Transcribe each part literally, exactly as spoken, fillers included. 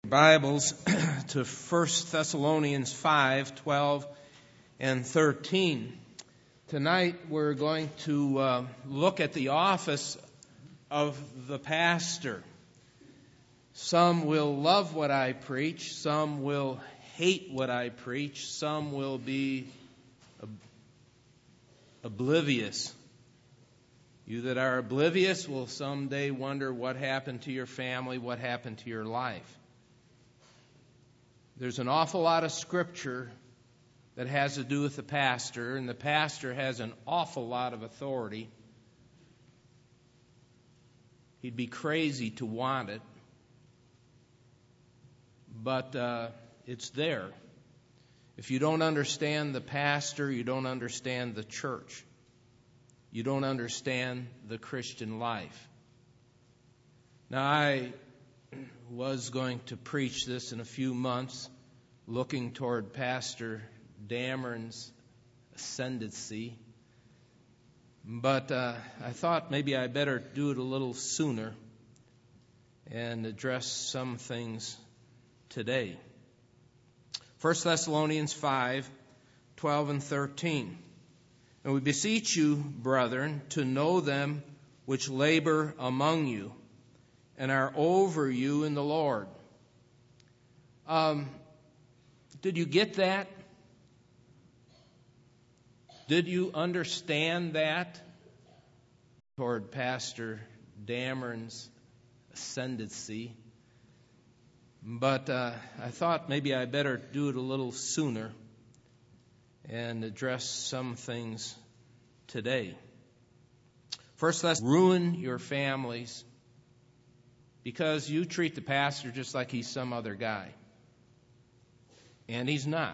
Bibles to First Thessalonians five, twelve, and thirteen. Tonight we're going to uh, look at the office of the pastor. Some will love what I preach, some will hate what I preach, some will be ob- oblivious. You that are oblivious will someday wonder what happened to your family, what happened to your life. There's an awful lot of scripture that has to do with the pastor, and the pastor has an awful lot of authority. He'd be crazy to want it, but uh, it's there. If you don't understand the pastor, you don't understand the church. You don't understand the Christian life. Now, I was going to preach this in a few months, looking toward Pastor Dameron's ascendancy. But uh, I thought maybe I better do it a little sooner and address some things today. First Thessalonians five, twelve and thirteen. And we beseech you, brethren, to know them which labor among you and are over you in the Lord. Um, did you get that? Did you understand that? Toward Pastor Dameron's ascendancy. But uh, I thought maybe I better do it a little sooner and address some things today. First, let's ruin your families because you treat the pastor just like he's some other guy. And he's not.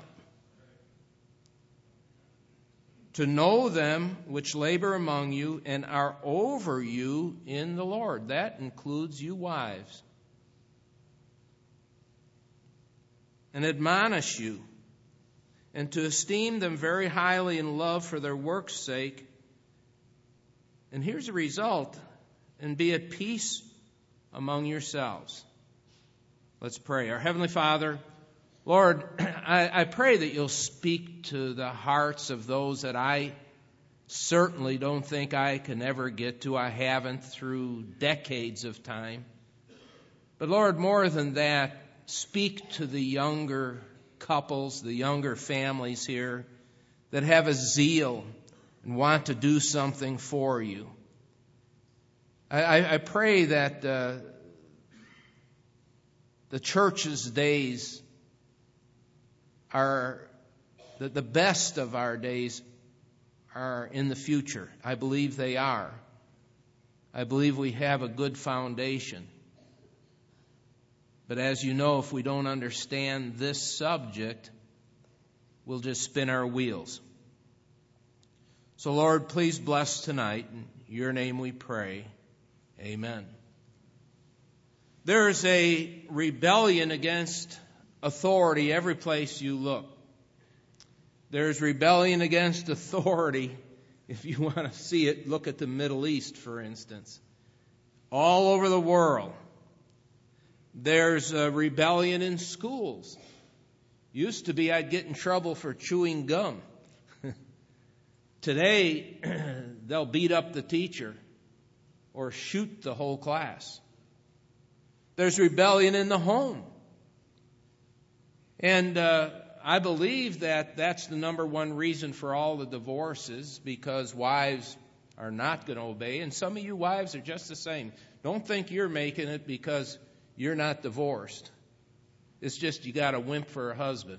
To know them which labor among you and are over you in the Lord. That includes you wives. And admonish you, and to esteem them very highly in love for their work's sake. And here's the result, and be at peace among yourselves. Let's pray. Our Heavenly Father, Lord, I, I pray that you'll speak to the hearts of those that I certainly don't think I can ever get to. I haven't through decades of time. But Lord, more than that, speak to the younger couples, the younger families here that have a zeal and want to do something for you. I, I pray that uh, the church's days are, that the best of our days are in the future. I believe they are. I believe we have a good foundation. But as you know, if we don't understand this subject, we'll just spin our wheels. So, Lord, please bless tonight. In your name we pray. Amen. There's a rebellion against authority every place you look. There's rebellion against authority. If you want to see it, look at the Middle East, for instance. All over the world. There's a rebellion in schools. Used to be I'd get in trouble for chewing gum. Today, they'll beat up the teacher or shoot the whole class. There's rebellion in the home. And uh, I believe that that's the number one reason for all the divorces, because wives are not going to obey. And some of you wives are just the same. Don't think you're making it because you're not divorced. It's just you got a wimp for a husband.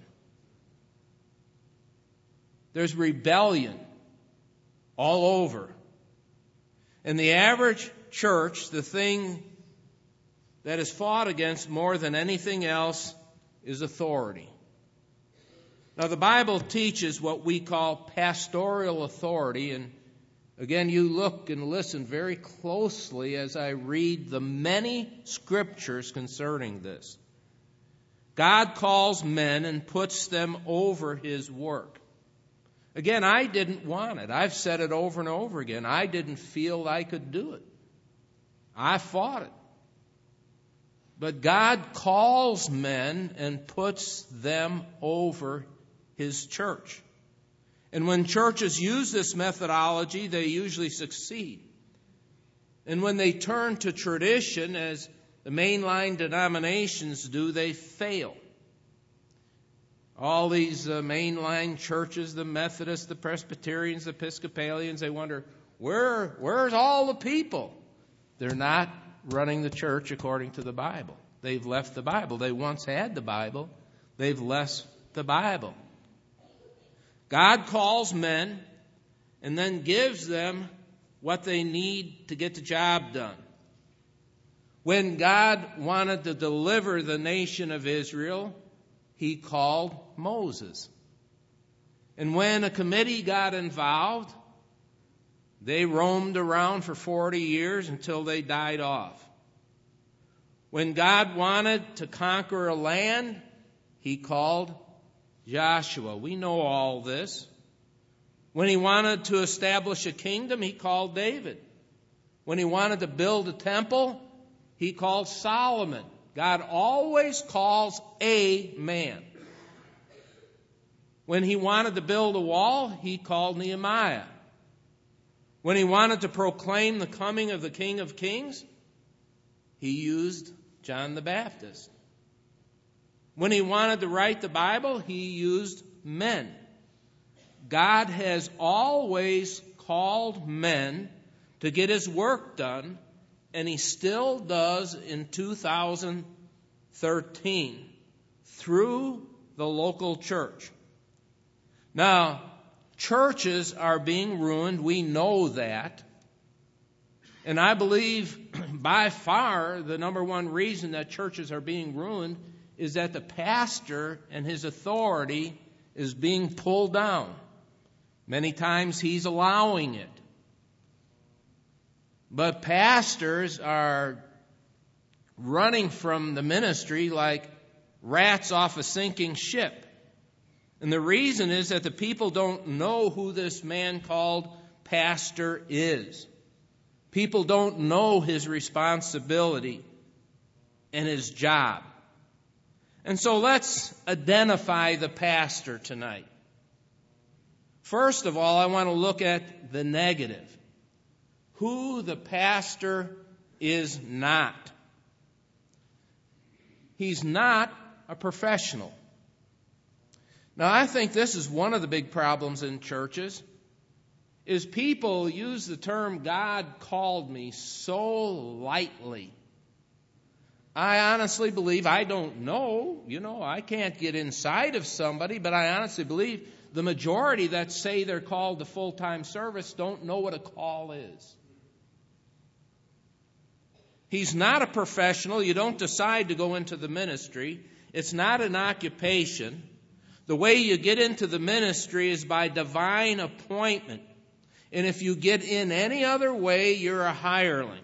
There's rebellion all over. In the average church, the thing that is fought against more than anything else is authority. Now, the Bible teaches what we call pastoral authority, and again, you look and listen very closely as I read the many scriptures concerning this. God calls men and puts them over his work. Again, I didn't want it. I've said it over and over again. I didn't feel I could do it. I fought it. But God calls men and puts them over His church. And when churches use this methodology, they usually succeed. And when they turn to tradition, as the mainline denominations do, they fail. All these uh, mainline churches, the Methodists, the Presbyterians, the Episcopalians, they wonder, where, where's all the people? They're not running the church according to the Bible. They've left the Bible. They once had the Bible. They've left the Bible. God calls men and then gives them what they need to get the job done. When God wanted to deliver the nation of Israel, He called Moses. And when a committee got involved, they roamed around for forty years until they died off. When God wanted to conquer a land, He called Joshua. We know all this. When He wanted to establish a kingdom, He called David. When He wanted to build a temple, He called Solomon. God always calls a man. When He wanted to build a wall, He called Nehemiah. When He wanted to proclaim the coming of the King of Kings, He used John the Baptist. When He wanted to write the Bible, He used men. God has always called men to get His work done, and He still does in two thousand thirteen through the local church. Now, churches are being ruined. We know that. And I believe by far the number one reason that churches are being ruined is that the pastor and his authority is being pulled down. Many times he's allowing it. But pastors are running from the ministry like rats off a sinking ship. And the reason is that the people don't know who this man called pastor is. People don't know his responsibility and his job. And so let's identify the pastor tonight. First of all, I want to look at the negative. Who the pastor is not. He's not a professional. Now, I think this is one of the big problems in churches, is people use the term God called me so lightly. I honestly believe, I don't know, you know, I can't get inside of somebody, but I honestly believe the majority that say they're called to full-time service don't know what a call is. He's not a professional. You don't decide to go into the ministry. It's not an occupation. The way you get into the ministry is by divine appointment. And if you get in any other way, you're a hireling.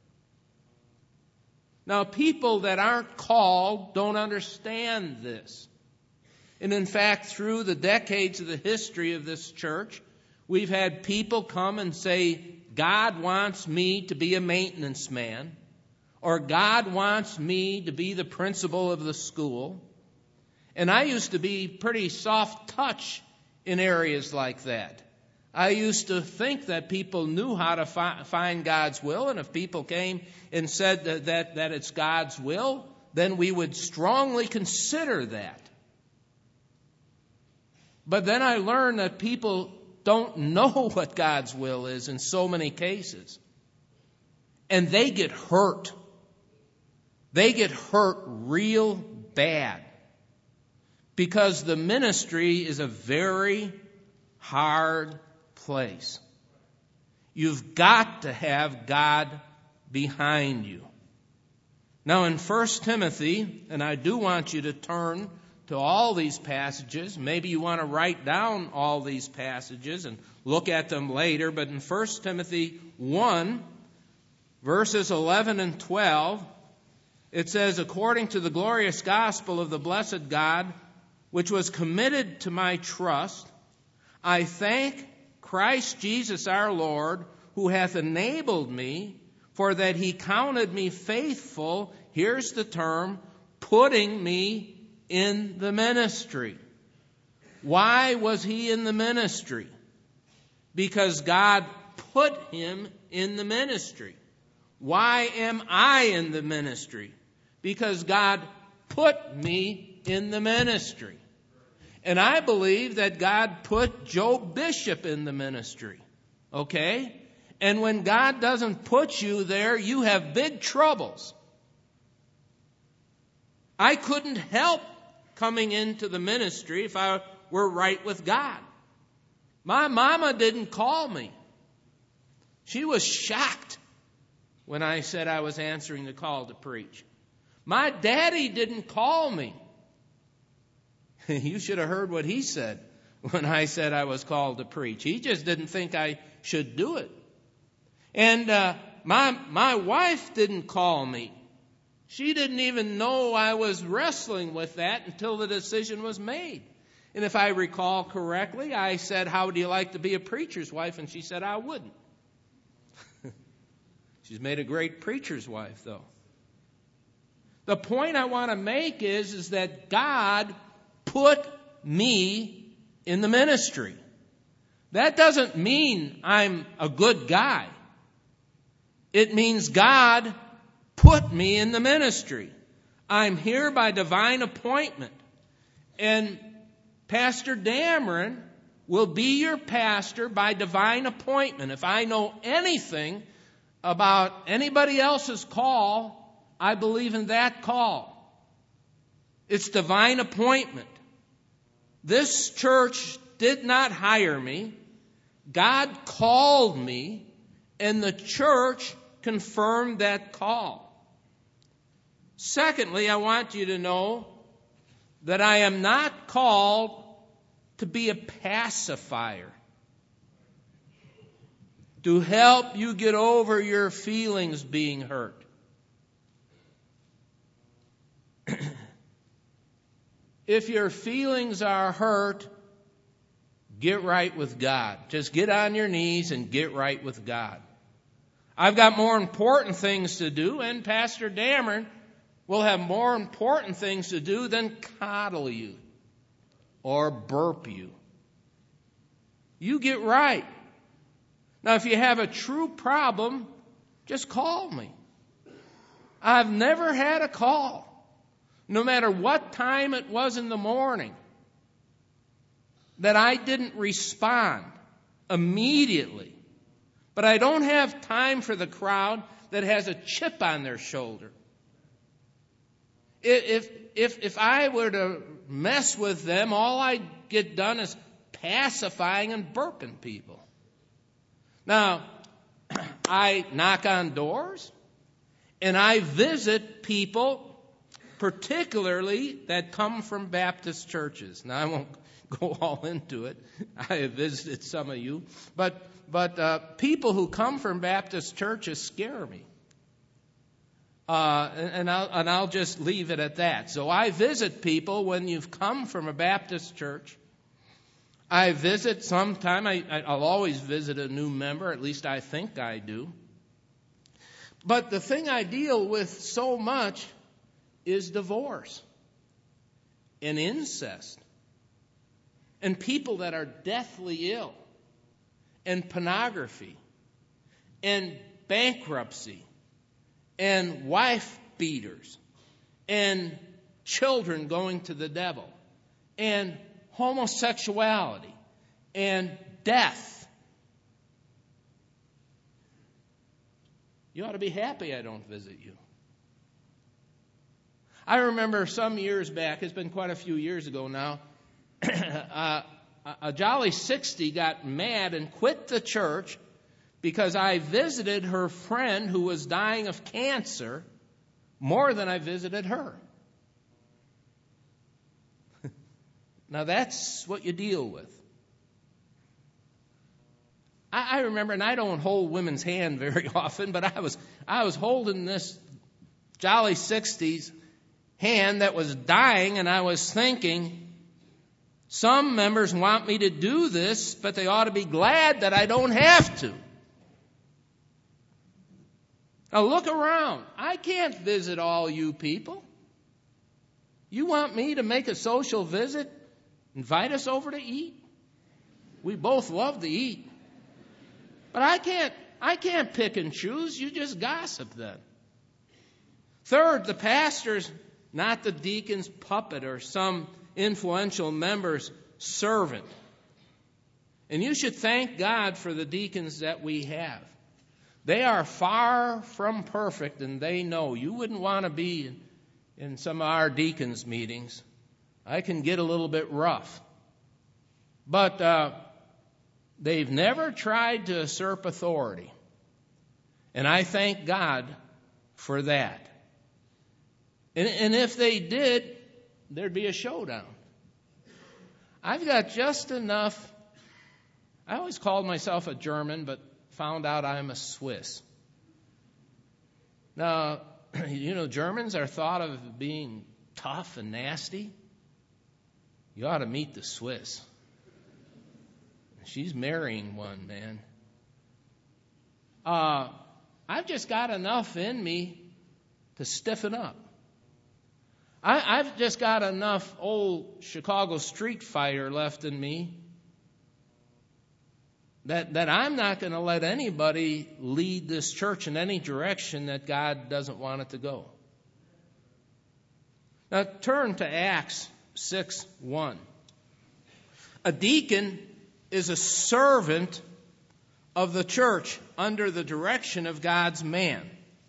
Now, people that aren't called don't understand this. And in fact, through the decades of the history of this church, we've had people come and say, God wants me to be a maintenance man, or God wants me to be the principal of the school. And I used to be pretty soft touch in areas like that. I used to think that people knew how to fi- find God's will, and if people came and said that, that, that it's God's will, then we would strongly consider that. But then I learned that people don't know what God's will is in so many cases. And they get hurt. They get hurt real bad. Because the ministry is a very hard place. You've got to have God behind you. Now in First Timothy, and I do want you to turn to all these passages. Maybe you want to write down all these passages and look at them later. But in First Timothy one, verses eleven and twelve, it says, according to the glorious gospel of the blessed God, which was committed to my trust, I thank Christ Jesus our Lord, who hath enabled me, for that he counted me faithful here's the term, putting me in the ministry. Why was he in the ministry? Because God put him in the ministry. Why am I in the ministry? Because God put me in the ministry. And I believe that God put Joe Bishop in the ministry. Okay? And when God doesn't put you there, you have big troubles. I couldn't help coming into the ministry if I were right with God. My mama didn't call me. She was shocked when I said I was answering the call to preach. My daddy didn't call me. You should have heard what he said when I said I was called to preach. He just didn't think I should do it. And uh, my my wife didn't call me. She didn't even know I was wrestling with that until the decision was made. And if I recall correctly, I said, "How would you like to be a preacher's wife?" And she said, "I wouldn't." She's made a great preacher's wife, though. The point I want to make is, is that God put me in the ministry. That doesn't mean I'm a good guy. It means God put me in the ministry. I'm here by divine appointment. And Pastor Dameron will be your pastor by divine appointment. If I know anything about anybody else's call, I believe in that call. It's divine appointment. This church did not hire me. God called me, and the church confirmed that call. Secondly, I want you to know that I am not called to be a pacifier, to help you get over your feelings being hurt. If your feelings are hurt, get right with God. Just get on your knees and get right with God. I've got more important things to do, and Pastor Dameron will have more important things to do than coddle you or burp you. You get right. Now, if you have a true problem, just call me. I've never had a call, no matter what time it was in the morning, that I didn't respond immediately. But I don't have time for the crowd that has a chip on their shoulder. If, if, if I were to mess with them, all I'd get done is pacifying and burping people. Now, I knock on doors, and I visit people, particularly that come from Baptist churches. Now, I won't go all into it. I have visited some of you. But, but uh, people who come from Baptist churches scare me. Uh, and, and, I'll, and I'll just leave it at that. So I visit people when you've come from a Baptist church. I visit sometime. I, I'll always visit a new member. At least I think I do. But the thing I deal with so much is divorce and incest and people that are deathly ill and pornography and bankruptcy and wife beaters and children going to the devil and homosexuality and death. You ought to be happy I don't visit you. I remember some years back, it's been quite a few years ago now, uh, a Jolly sixty got mad and quit the church because I visited her friend who was dying of cancer more than I visited her. Now that's what you deal with. I, I remember, and I don't hold women's hand very often, but I was I was holding this Jolly sixty's hand that was dying, and I was thinking, some members want me to do this, but they ought to be glad that I don't have to. Now look around. I can't visit all you people. You want me to make a social visit? Invite us over to eat? We both love to eat. But I can't, I can't pick and choose. You just gossip then. Third, the pastor's not the deacon's puppet or some influential member's servant. And you should thank God for the deacons that we have. They are far from perfect, and they know. You wouldn't want to be in, in some of our deacons' meetings. I can get a little bit rough. But uh, they've never tried to usurp authority. And I thank God for that. And, and if they did, there'd be a showdown. I've got just enough. I always called myself a German, but found out I'm a Swiss. Now, you know, Germans are thought of being tough and nasty. You ought to meet the Swiss. She's marrying one, man. Uh, I've just got enough in me to stiffen up. I, I've just got enough old Chicago street fighter left in me that, that I'm not going to let anybody lead this church in any direction that God doesn't want it to go. Now turn to Acts six one. A deacon is a servant of the church under the direction of God's man.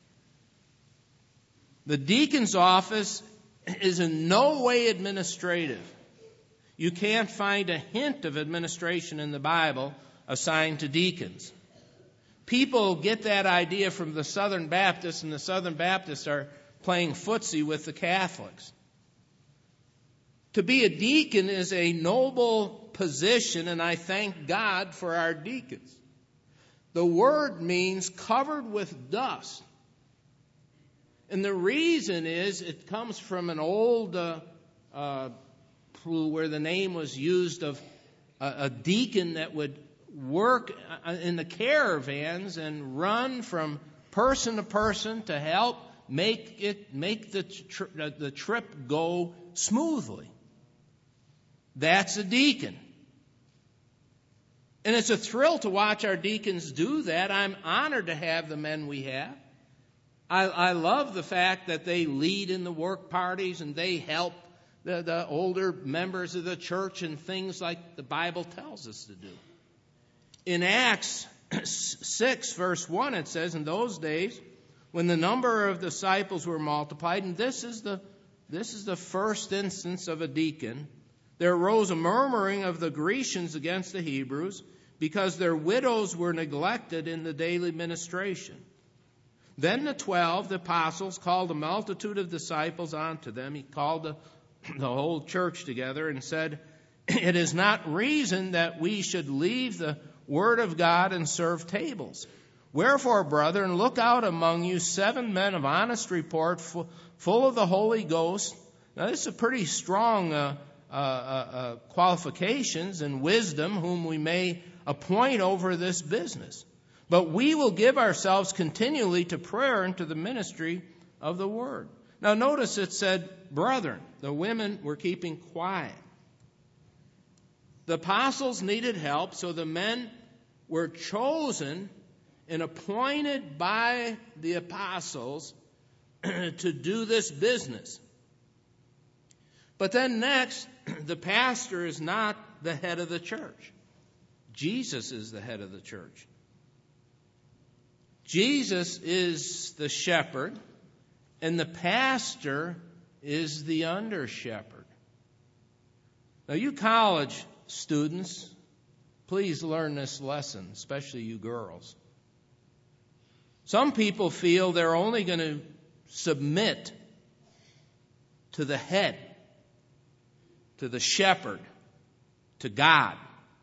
The deacon's office is in no way administrative. You can't find a hint of administration in the Bible assigned to deacons. People get that idea from the Southern Baptists, and the Southern Baptists are playing footsie with the Catholics. To be a deacon is a noble position, and I thank God for our deacons. The word means covered with dust. And the reason is it comes from an old uh, uh, where the name was used of a, a deacon that would work in the caravans and run from person to person to help make it make the tri- the trip go smoothly. That's a deacon. And it's a thrill to watch our deacons do that. I'm honored to have the men we have. I, I love the fact that they lead in the work parties and they help the, the older members of the church and things like the Bible tells us to do. In Acts six, verse one, it says, in those days, when the number of disciples were multiplied, and this is the this is the first instance of a deacon, there arose a murmuring of the Grecians against the Hebrews, because their widows were neglected in the daily ministration. Then the twelve, the apostles, called a multitude of disciples unto them. He called the, the whole church together and said, it is not reason that we should leave the word of God and serve tables. Wherefore, brethren, look out among you seven men of honest report, full, full of the Holy Ghost. Now, this is a pretty strong uh, uh, uh, qualifications and wisdom, whom we may appoint over this business. But we will give ourselves continually to prayer and to the ministry of the word. Now, notice it said, brethren. The women were keeping quiet. The apostles needed help, so the men were chosen and appointed by the apostles to do this business. But then next, the pastor is not the head of the church. Jesus is the head of the church. Jesus is the shepherd, and the pastor is the under shepherd. Now, you college students, please learn this lesson, especially you girls. Some people feel they're only going to submit to the head, to the shepherd, to God.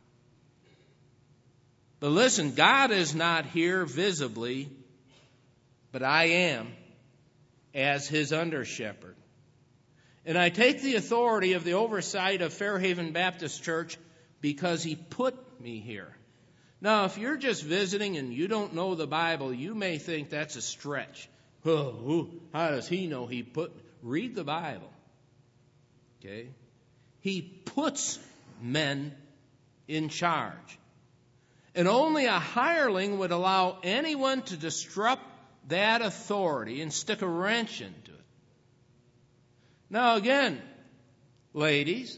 But listen, God is not here visibly, but I am as his under shepherd. And I take the authority of the oversight of Fairhaven Baptist Church because he put me here. Now, if you're just visiting and you don't know the Bible, you may think that's a stretch. Oh, how does he know he put... Read the Bible. Okay? He puts men in charge. And only a hireling would allow anyone to disrupt that authority and stick a wrench into it. Now again, ladies,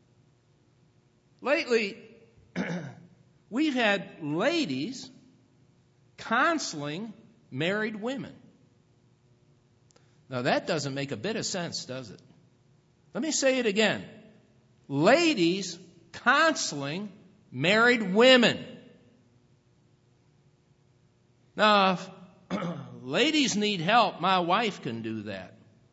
lately we've had ladies counseling married women. Now that doesn't make a bit of sense, does it? Let me say it again. Ladies counseling married women. Now, if ladies need help, my wife can do that.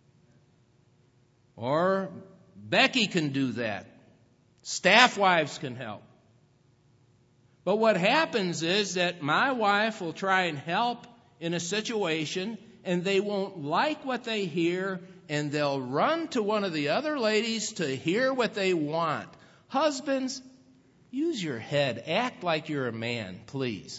Or Becky can do that. Staff wives can help. But what happens is that my wife will try and help in a situation, and they won't like what they hear, and they'll run to one of the other ladies to hear what they want. Husbands, use your head. Act like you're a man, please.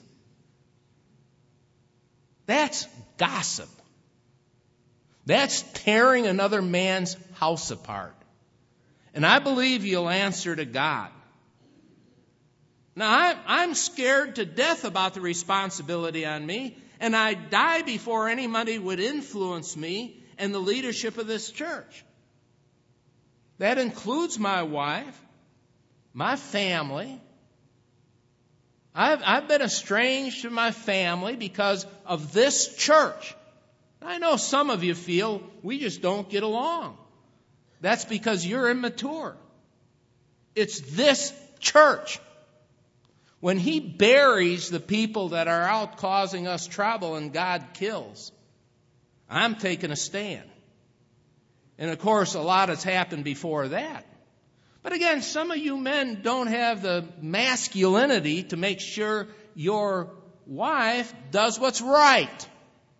That's gossip. That's tearing another man's house apart. And I believe you'll answer to God. Now, I'm, I'm scared to death about the responsibility on me, and I'd die before anybody would influence me and the leadership of this church. That includes my wife, my family. I've, I've been estranged from my family because of this church. I know some of you feel we just don't get along. That's because you're immature. It's this church. When he buries the people that are out causing us trouble and God kills, I'm taking a stand. And of course, a lot has happened before that. But again, some of you men don't have the masculinity to make sure your wife does what's right.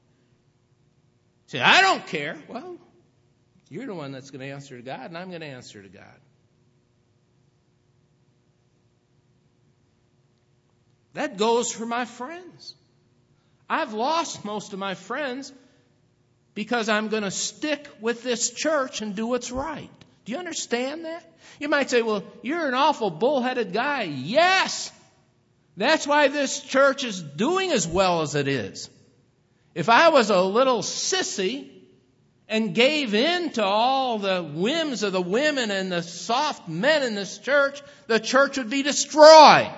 Say, I don't care. Well, you're the one that's going to answer to God, and I'm going to answer to God. That goes for my friends. I've lost most of my friends because I'm going to stick with this church and do what's right. Do you understand that? You might say, well, you're an awful bullheaded guy. Yes! That's why this church is doing as well as it is. If I was a little sissy and gave in to all the whims of the women and the soft men in this church, the church would be destroyed.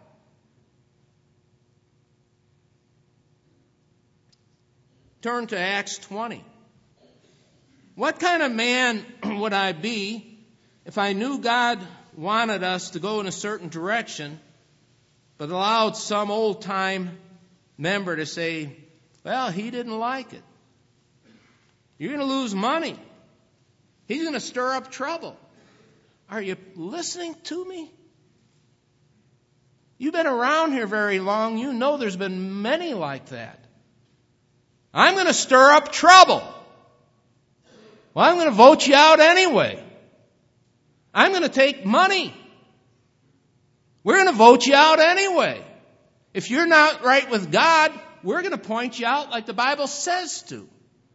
Turn to Acts twenty. What kind of man would I be if I knew God wanted us to go in a certain direction, but allowed some old-time member to say, well, he didn't like it. You're going to lose money. He's going to stir up trouble. Are you listening to me? You've been around here very long. You know there's been many like that. I'm going to stir up trouble. Well, I'm going to vote you out anyway. I'm going to take money. We're going to vote you out anyway. If you're not right with God, we're going to point you out like the Bible says to.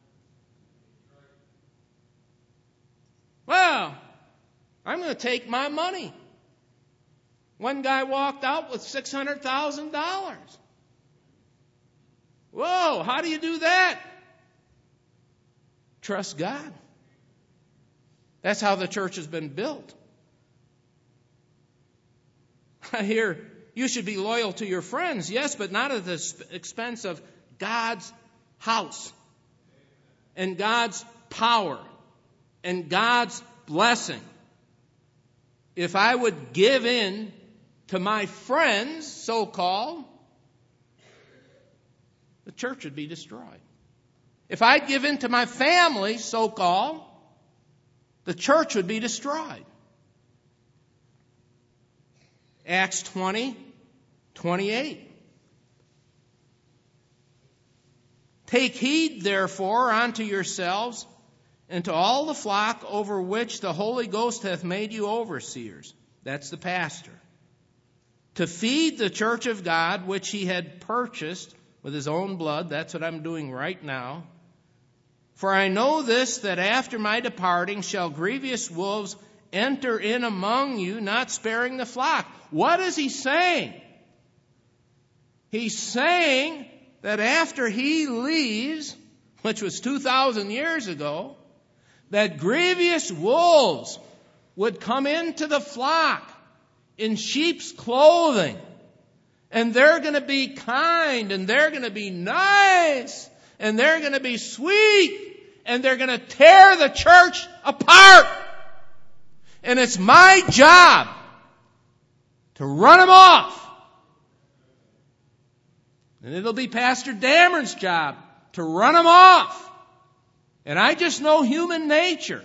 Well, I'm going to take my money. One guy walked out with six hundred thousand dollars. Whoa, how do you do that? Trust God. That's how the church has been built. I hear you should be loyal to your friends, yes, but not at the expense of God's house and God's power and God's blessing. If I would give in to my friends, so-called, the church would be destroyed. If I give in to my family, so-called, the church would be destroyed. Acts twenty, twenty-eight. Take heed, therefore, unto yourselves and to all the flock over which the Holy Ghost hath made you overseers. That's the pastor. to feed the church of God, which he had purchased with his own blood. That's what I'm doing right now. For I know this, that after my departing shall grievous wolves enter in among you, not sparing the flock. What is he saying? He's saying that after he leaves, which was two thousand years ago, that grievous wolves would come into the flock in sheep's clothing. And they're going to be kind, and they're going to be nice, and they're going to be sweet, and they're going to tear the church apart. And it's my job to run them off. And it'll be Pastor Dameron's job to run them off. And I just know human nature.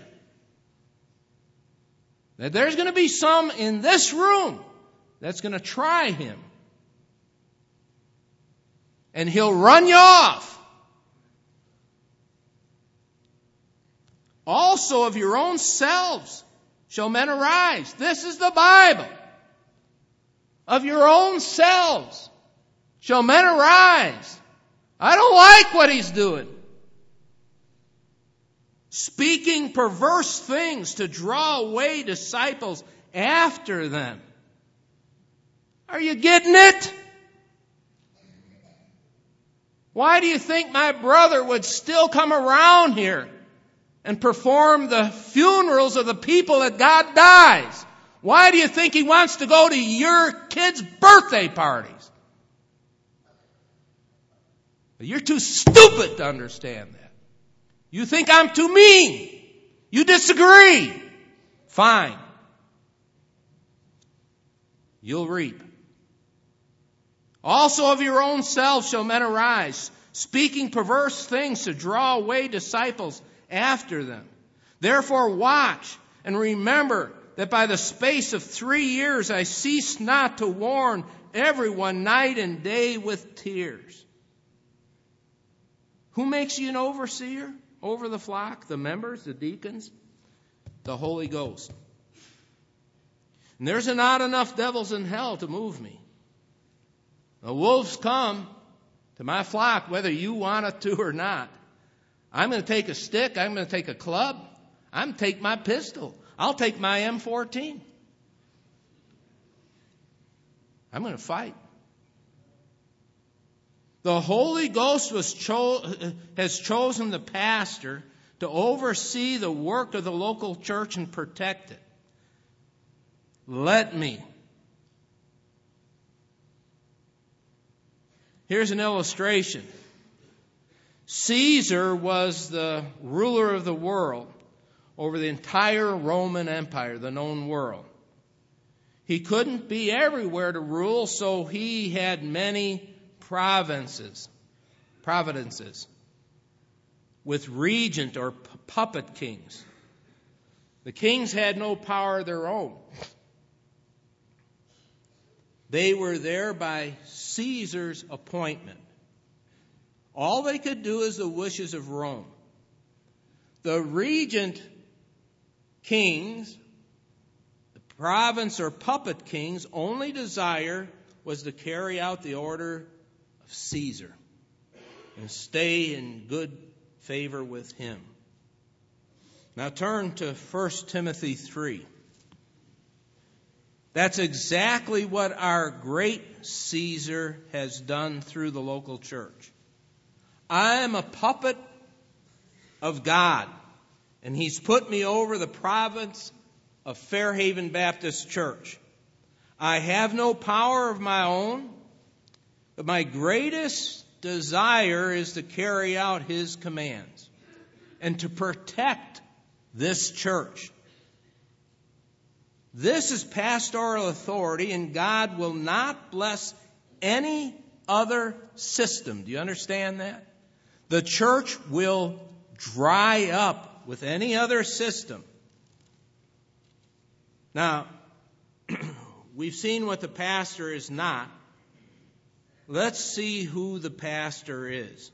That there's going to be some in this room that's going to try him. And he'll run you off. Also of your own selves shall men arise. This is the Bible. Of your own selves shall men arise. I don't like what he's doing. Speaking perverse things to draw away disciples after them. Are you getting it? Why do you think my brother would still come around here and perform the funerals of the people that God dies? Why do you think he wants to go to your kids' birthday parties? You're too stupid to understand that. You think I'm too mean. You disagree. Fine. You'll reap. Also of your own selves shall men arise, speaking perverse things to draw away disciples after them. Therefore watch and remember that by the space of three years I ceased not to warn everyone night and day with tears. Who makes you an overseer over the flock? The members, the deacons, the Holy Ghost. And there's not enough devils in hell to move me. The wolves come to my flock whether you want it to or not. I'm going to take a stick. I'm going to take a club. I'm going to take my pistol. I'll take my M fourteen. I'm going to fight. The Holy Ghost was cho- has chosen the pastor to oversee the work of the local church and protect it. Let me. Here's an illustration. Caesar was the ruler of the world over the entire Roman Empire, the known world. He couldn't be everywhere to rule, so he had many provinces, providences, with regent or p- puppet kings. The kings had no power of their own. They were there by Caesar's appointment. All they could do is the wishes of Rome. The regent kings, the province or puppet kings' only desire was to carry out the order of Caesar and stay in good favor with him. Now turn to First Timothy three. That's exactly what our great Caesar has done through the local church. I am a puppet of God, and he's put me over the province of Fairhaven Baptist Church. I have no power of my own, but my greatest desire is to carry out his commands and to protect this church. This is pastoral authority, and God will not bless any other system. Do you understand that? The church will dry up with any other system. Now, we've seen what the pastor is not. Let's see who the pastor is.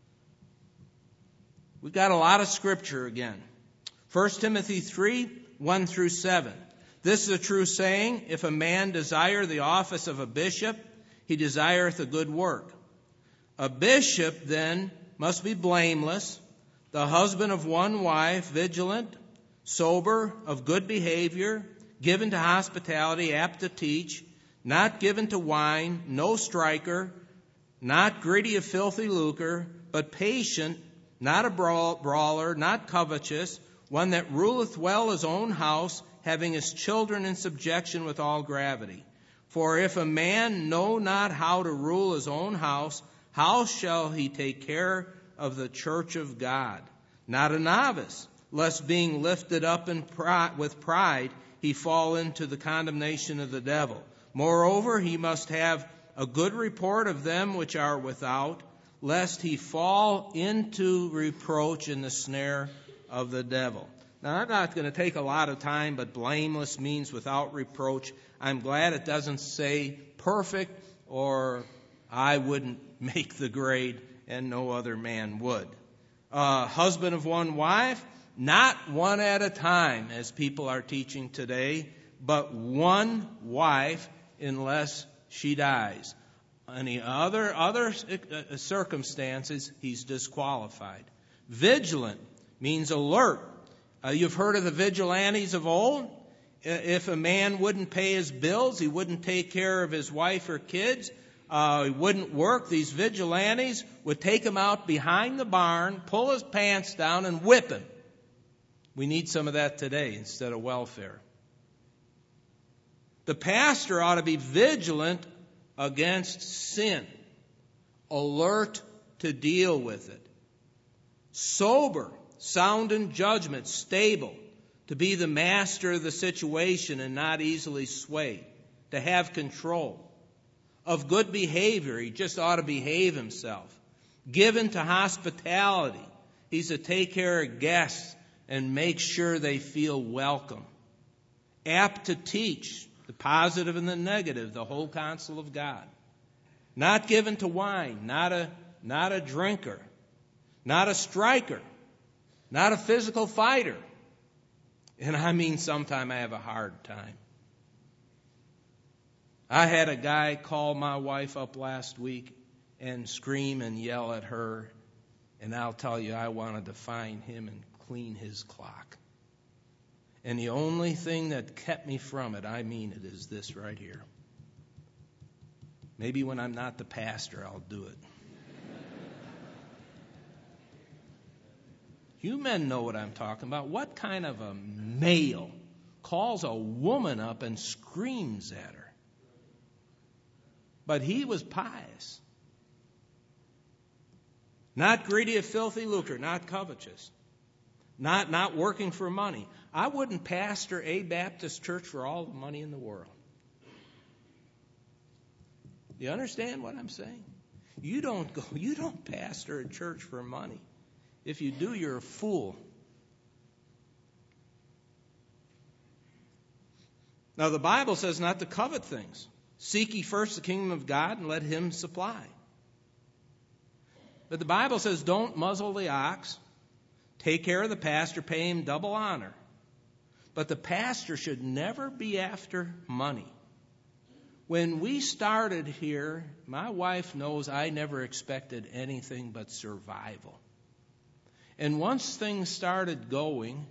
We've got a lot of scripture again. First Timothy three, one through seven. This is a true saying, if a man desire the office of a bishop, he desireth a good work. A bishop, then, must be blameless, the husband of one wife, vigilant, sober, of good behavior, given to hospitality, apt to teach, not given to wine, no striker, not greedy of filthy lucre, but patient, not a brawler, not covetous, one that ruleth well his own house, having his children in subjection with all gravity. For if a man know not how to rule his own house, how shall he take care of the church of God? Not a novice, lest being lifted up in pride, with pride, he fall into the condemnation of the devil. Moreover, he must have a good report of them which are without, lest he fall into reproach in the snare of the devil. Now, I'm not going to take a lot of time, but blameless means without reproach. I'm glad it doesn't say perfect, or I wouldn't make the grade and no other man would. Uh, husband of one wife, not one at a time, as people are teaching today, but one wife unless she dies. Any other, other circumstances, he's disqualified. Vigilant means alert. Uh, you've heard of the vigilantes of old. If a man wouldn't pay his bills, he wouldn't take care of his wife or kids, uh, he wouldn't work, these vigilantes would take him out behind the barn, pull his pants down, and whip him. We need some of that today instead of welfare. The pastor ought to be vigilant against sin, alert to deal with it, sober, sound in judgment, stable, to be the master of the situation and not easily swayed, to have control. Of good behavior, he just ought to behave himself. Given to hospitality, he's to take care of guests and make sure they feel welcome. Apt to teach, the positive and the negative, the whole counsel of God. Not given to wine, not a, not a drinker, not a striker, not a physical fighter. And I mean, sometime I have a hard time. I had a guy call my wife up last week and scream and yell at her, and I'll tell you, I wanted to find him and clean his clock. And the only thing that kept me from it, I mean it, is this right here. Maybe when I'm not the pastor, I'll do it. You men know what I'm talking about. What kind of a male calls a woman up and screams at her? But he was pious. Not greedy of filthy lucre, not covetous. Not, not working for money. I wouldn't pastor a Baptist church for all the money in the world. You understand what I'm saying? You don't go, you don't pastor a church for money. If you do, you're a fool. Now, the Bible says not to covet things. Seek ye first the kingdom of God and let him supply. But the Bible says don't muzzle the ox. Take care of the pastor, pay him double honor. But the pastor should never be after money. When we started here, my wife knows I never expected anything but survival. And once things started going,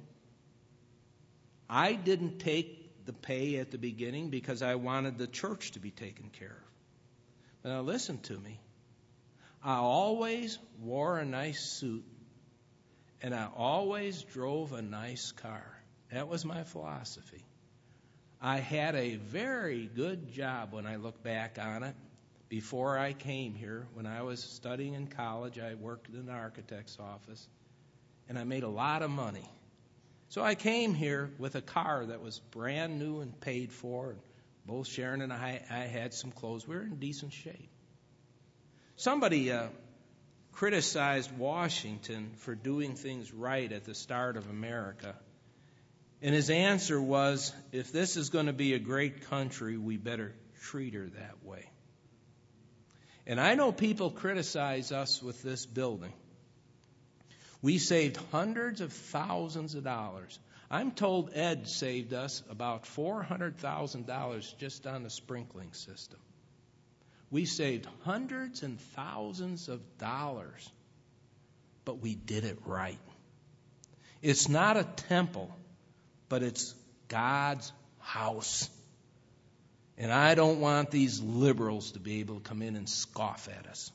I didn't take the pay at the beginning because I wanted the church to be taken care of. But now listen to me. I always wore a nice suit, and I always drove a nice car. That was my philosophy. I had a very good job when I look back on it. Before I came here, when I was studying in college, I worked in an architect's office, and I made a lot of money. So I came here with a car that was brand new and paid for. And both Sharon and I, I had some clothes. We were in decent shape. Somebody uh, criticized Washington for doing things right at the start of America. And his answer was, if this is going to be a great country, we better treat her that way. And I know people criticize us with this building. We saved hundreds of thousands of dollars. I'm told Ed saved us about four hundred thousand dollars just on the sprinkling system. We saved hundreds and thousands of dollars, but we did it right. It's not a temple, but it's God's house. And I don't want these liberals to be able to come in and scoff at us.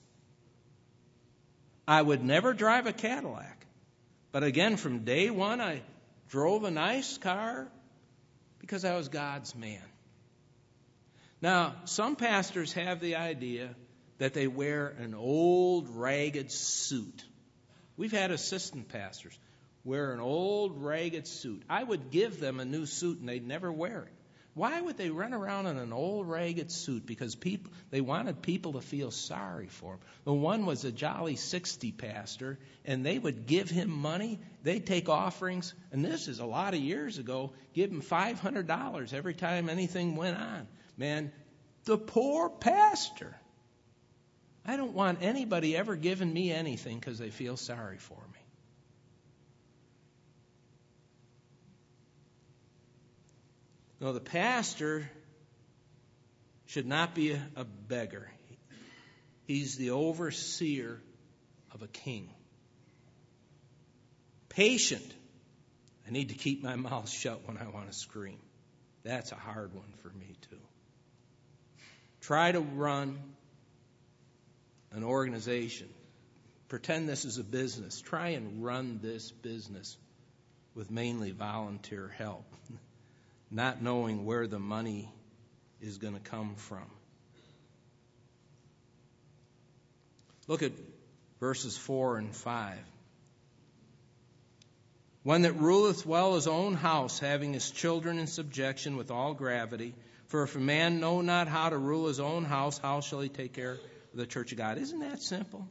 I would never drive a Cadillac. But again, from day one, I drove a nice car because I was God's man. Now, some pastors have the idea that they wear an old ragged suit. We've had assistant pastors wear an old ragged suit. I would give them a new suit and they'd never wear it. Why would they run around in an old ragged suit? Because people, they wanted people to feel sorry for them. The one was a Jolly sixty pastor, and they would give him money. They'd take offerings, and this is a lot of years ago, give him five hundred dollars every time anything went on. Man, the poor pastor. I don't want anybody ever giving me anything because they feel sorry for me. No, the pastor should not be a, a beggar. He's the overseer of a king. Patient. I need to keep my mouth shut when I want to scream. That's a hard one for me, too. Try to run an organization. Pretend this is a business. Try and run this business with mainly volunteer help, not knowing where the money is going to come from. Look at verses four and five. One that ruleth well his own house, having his children in subjection with all gravity. For if a man know not how to rule his own house, how shall he take care of the church of God? Isn't that simple?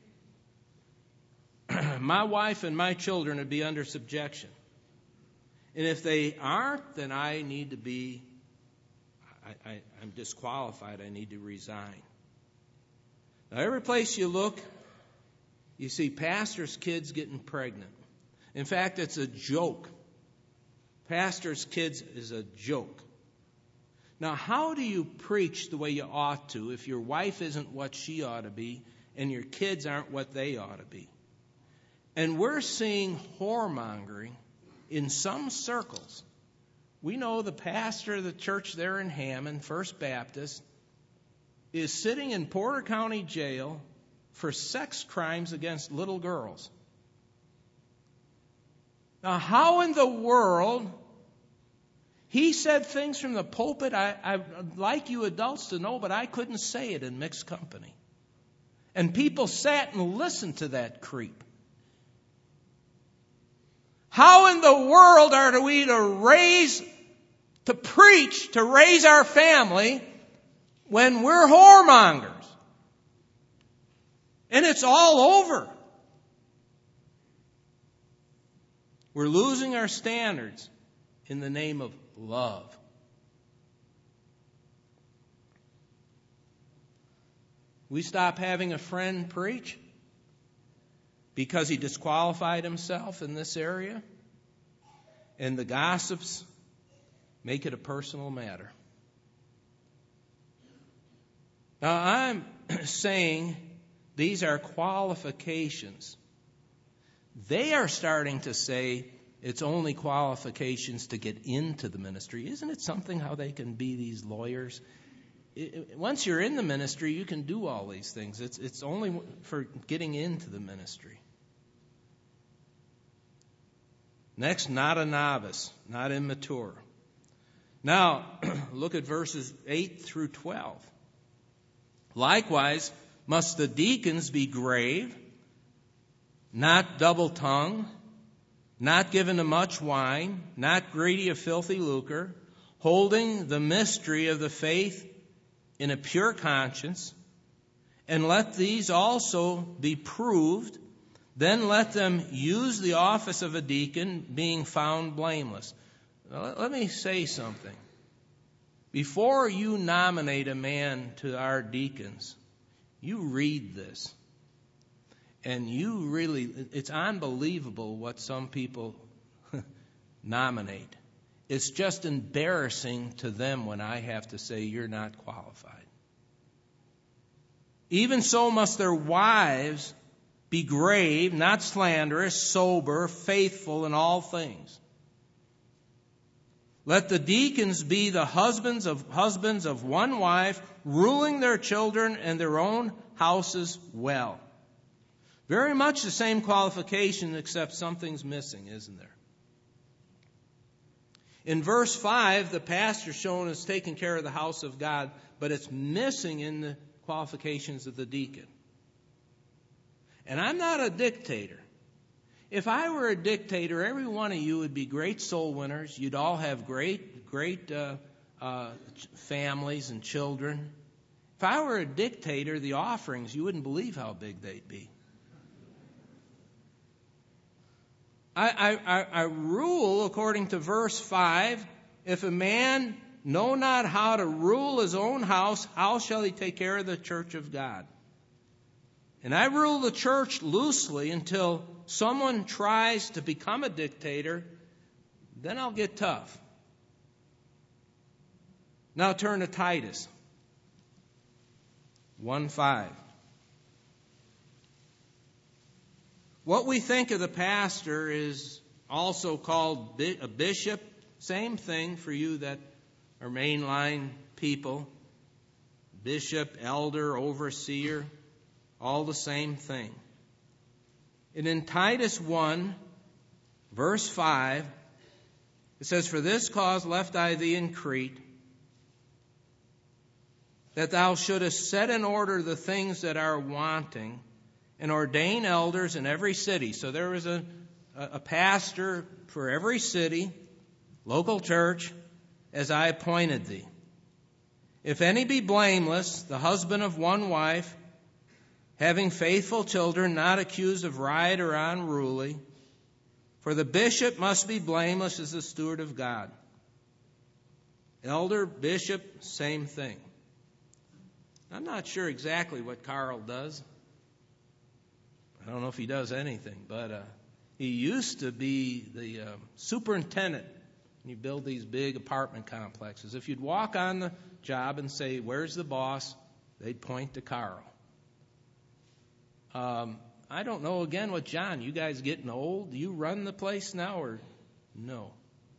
My wife and my children would be under subjection. And if they aren't, then I need to be, I, I, I'm disqualified. I need to resign. Now, every place you look, you see pastors' kids getting pregnant. In fact, it's a joke. Pastors' kids is a joke. Now, how do you preach the way you ought to if your wife isn't what she ought to be and your kids aren't what they ought to be? And we're seeing whoremongering in some circles. We know the pastor of the church there in Hammond, First Baptist, is sitting in Porter County Jail for sex crimes against little girls. Now, how in the world... He said things from the pulpit I, I'd like you adults to know, but I couldn't say it in mixed company. And people sat and listened to that creep. How in the world are we to raise, to preach, to raise our family when we're whoremongers? And it's all over. We're losing our standards in the name of love. We stop having a friend preach because he disqualified himself in this area, and the gossips make it a personal matter. Now, I'm saying these are qualifications. They are starting to say it's only qualifications to get into the ministry. Isn't it something how they can be these lawyers? It, it, once you're in the ministry, you can do all these things. It's, it's only for getting into the ministry. Next, not a novice, not immature. Now, look at verses eight through twelve. Likewise, must the deacons be grave, not double-tongued, not given to much wine, not greedy of filthy lucre, holding the mystery of the faith in a pure conscience, and let these also be proved. Then let them use the office of a deacon, being found blameless. Now, let me say something. Before you nominate a man to our deacons, you read this. And you really, it's unbelievable what some people nominate. It's just embarrassing to them when I have to say you're not qualified. Even so must their wives be grave, not slanderous, sober, faithful in all things. Let the deacons be the husbands of husbands of one wife, ruling their children and their own houses well. Very much the same qualification, except something's missing, isn't there? In verse five, the pastor shown as taking care of the house of God, but it's missing in the qualifications of the deacon. And I'm not a dictator. If I were a dictator, every one of you would be great soul winners. You'd all have great, great uh, uh, families and children. If I were a dictator, the offerings, you wouldn't believe how big they'd be. I, I, I rule according to verse five. If a man know not how to rule his own house, how shall he take care of the church of God? And I rule the church loosely until someone tries to become a dictator, then I'll get tough. Now turn to Titus one five. What we think of the pastor is also called a bishop. Same thing for you that are mainline people. Bishop, elder, overseer, all the same thing. And in Titus one, verse five, it says, For this cause left I thee in Crete, that thou shouldest set in order the things that are wanting, and ordain elders in every city. So there was a, a pastor for every city, local church, as I appointed thee. If any be blameless, the husband of one wife, having faithful children, not accused of riot or unruly, for the bishop must be blameless as the steward of God. Elder, bishop, same thing. I'm not sure exactly what Carl does. I don't know if he does anything, but uh, he used to be the uh, superintendent. And you build these big apartment complexes. If you'd walk on the job and say, where's the boss? They'd point to Carl. Um, I don't know, again, with John. You guys getting old? Do you run the place now or no?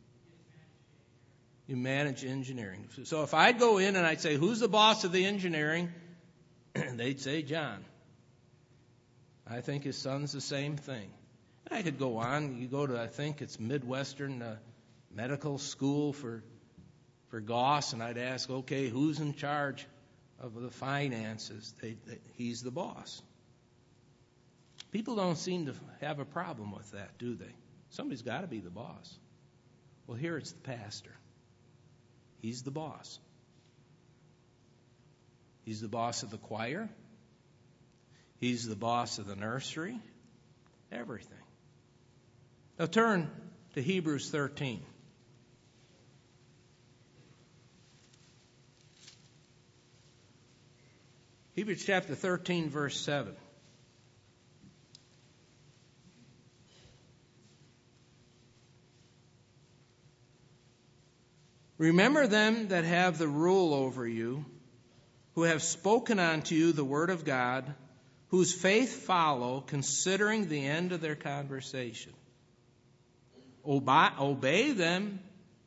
You manage engineering. So if I'd go in and I'd say, who's the boss of the engineering? They'd say, John. I think his son's the same thing. I could go on. You go to, I think it's Midwestern uh, Medical School for for Goss, and I'd ask, okay, who's in charge of the finances? They, they, he's the boss. People don't seem to have a problem with that, do they? Somebody's got to be the boss. Well, here it's the pastor. He's the boss. He's the boss of the choir. He's the boss of the nursery. Everything. Now turn to Hebrews thirteen. Hebrews chapter thirteen, verse seven. Remember them that have the rule over you, who have spoken unto you the word of God, whose faith follow, considering the end of their conversation. Obey, obey them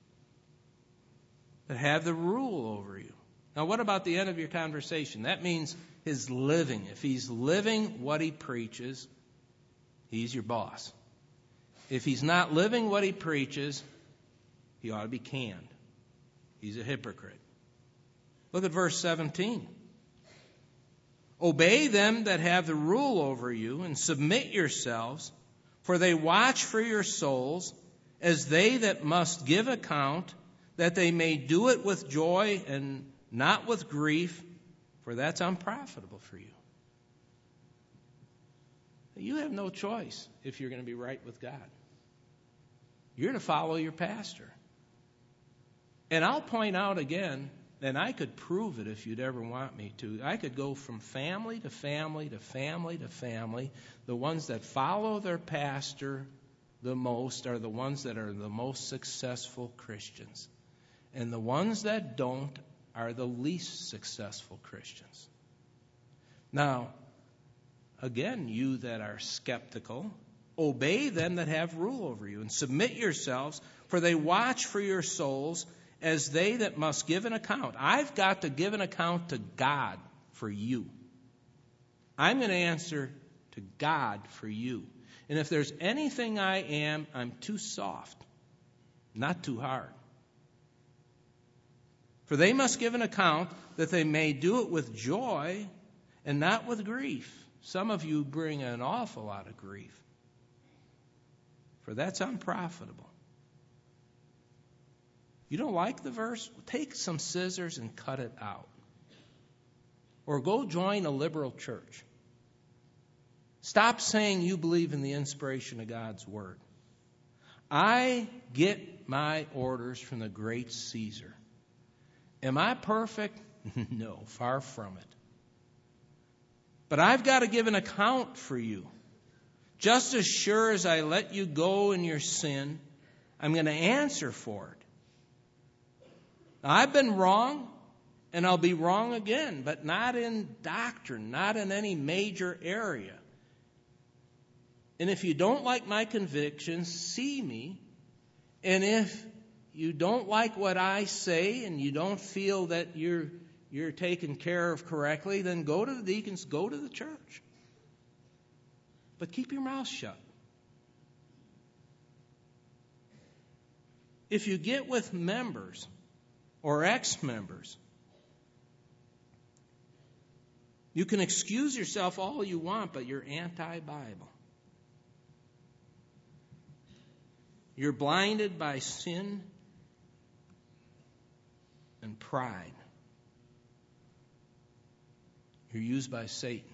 that have the rule over you. Now, what about the end of your conversation? That means his living. If he's living what he preaches, he's your boss. If he's not living what he preaches, he ought to be canned. He's a hypocrite. Look at verse seventeen. Obey them that have the rule over you, and submit yourselves, for they watch for your souls, as they that must give account, that they may do it with joy and not with grief, for that's unprofitable for you. You have no choice if you're going to be right with God. You're to follow your pastor. And I'll point out again, and I could prove it if you'd ever want me to. I could go from family to family to family to family. The ones that follow their pastor the most are the ones that are the most successful Christians. And the ones that don't are the least successful Christians. Now, again, you that are skeptical, obey them that have rule over you, and submit yourselves, for they watch for your souls as they that must give an account. I've got to give an account to God for you. I'm going to answer to God for you. And if there's anything I am, I'm too soft, not too hard. For they must give an account that they may do it with joy and not with grief. Some of you bring an awful lot of grief, for that's unprofitable. You don't like the verse? Take some scissors and cut it out. Or go join a liberal church. Stop saying you believe in the inspiration of God's Word. I get my orders from the great Caesar. Am I perfect? No, far from it. But I've got to give an account for you. Just as sure as I let you go in your sin, I'm going to answer for it. Now, I've been wrong, and I'll be wrong again, but not in doctrine, not in any major area. And if you don't like my convictions, see me. And if you don't like what I say and you don't feel that you're you're taken care of correctly, then go to the deacons, go to the church. But keep your mouth shut. If you get with members or ex-members, you can excuse yourself all you want, but you're anti-Bible. You're blinded by sin and pride. You're used by Satan.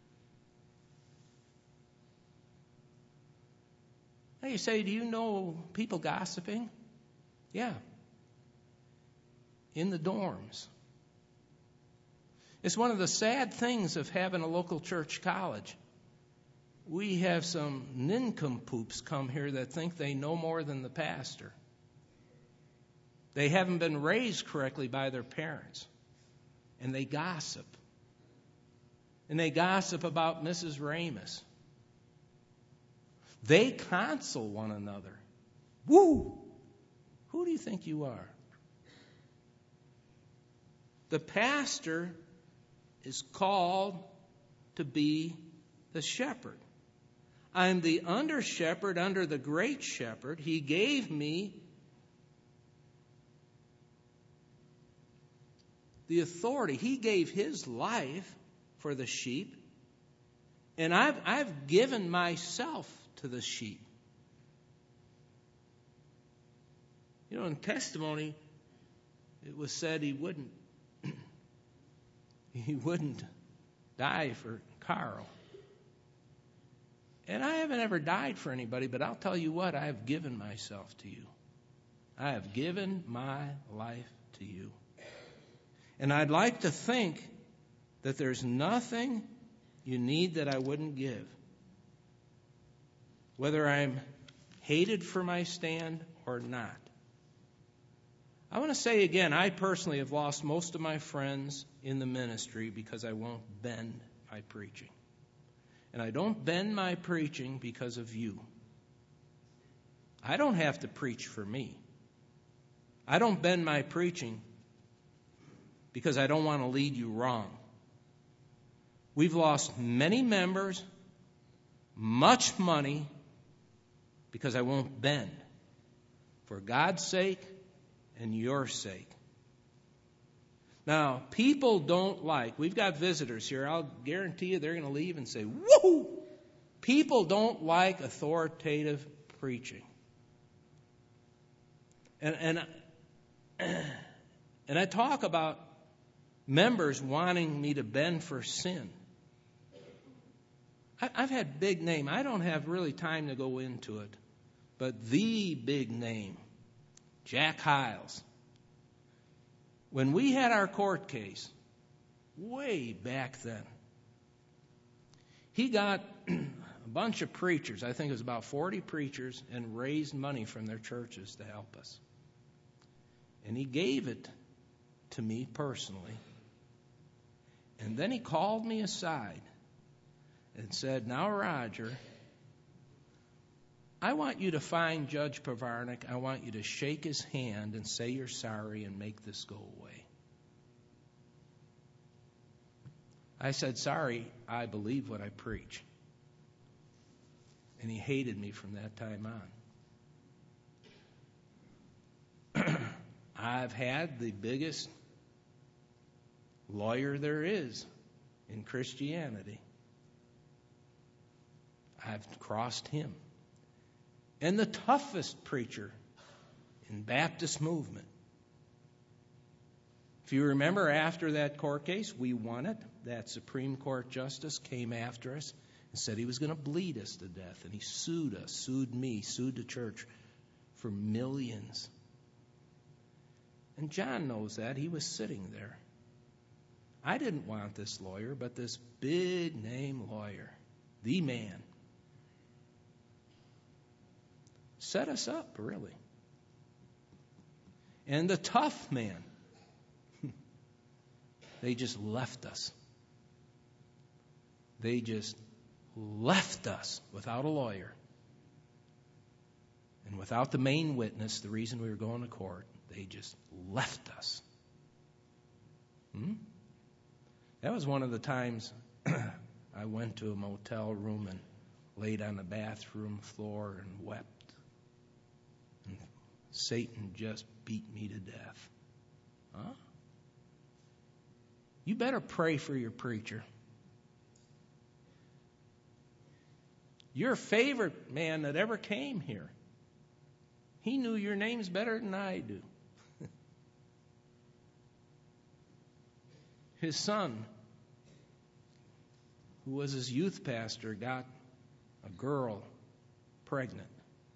Now you say, do you know people gossiping? Yeah. In the dorms. It's one of the sad things of having a local church college. We have some nincompoops come here that think they know more than the pastor. They haven't been raised correctly by their parents. And they gossip. And they gossip about Missus Ramus. They counsel one another. Woo! Who do you think you are? The pastor is called to be the shepherd. I'm the under shepherd under the great shepherd. He gave me the authority. He gave his life for the sheep. And I've, I've given myself to the sheep. You know, in testimony, it was said he wouldn't he wouldn't die for Carl. And I haven't ever died for anybody, but I'll tell you what, I have given myself to you. I have given my life to you. And I'd like to think that there's nothing you need that I wouldn't give. Whether I'm hated for my stand or not. I want to say again, I personally have lost most of my friends in the ministry because I won't bend my preaching. And I don't bend my preaching because of you. I don't have to preach for me. I don't bend my preaching because I don't want to lead you wrong. We've lost many members, much money, because I won't bend. For God's sake and your sake. Now, people don't like, we've got visitors here, I'll guarantee you they're going to leave and say, woohoo! People don't like authoritative preaching. And, and, and I talk about members wanting me to bend for sin. I, I've had big name. I don't have really time to go into it. But the big name, Jack Hiles. When we had our court case, way back then, he got a bunch of preachers, I think it was about forty preachers, and raised money from their churches to help us. And he gave it to me personally. And then he called me aside and said, "Now, Roger, I want you to find Judge Pavarnik. I want you to shake his hand and say you're sorry and make this go away." I said, "Sorry, I believe what I preach." And he hated me from that time on. I've had the biggest lawyer there is in Christianity. I've crossed him. And the toughest preacher in Baptist movement. If you remember, after that court case, we won it. That Supreme Court justice came after us and said he was going to bleed us to death. And he sued us, sued me, sued the church for millions. And John knows that. He was sitting there. I didn't want this lawyer, but this big name lawyer, the man, set us up, really. And the tough man, they just left us. They just left us without a lawyer. And without the main witness, the reason we were going to court, they just left us. Hmm? That was one of the times I went to a motel room and laid on the bathroom floor and wept. And Satan just beat me to death. Huh? You better pray for your preacher. Your favorite man that ever came here, he knew your names better than I do. His son, who was his youth pastor, got a girl pregnant.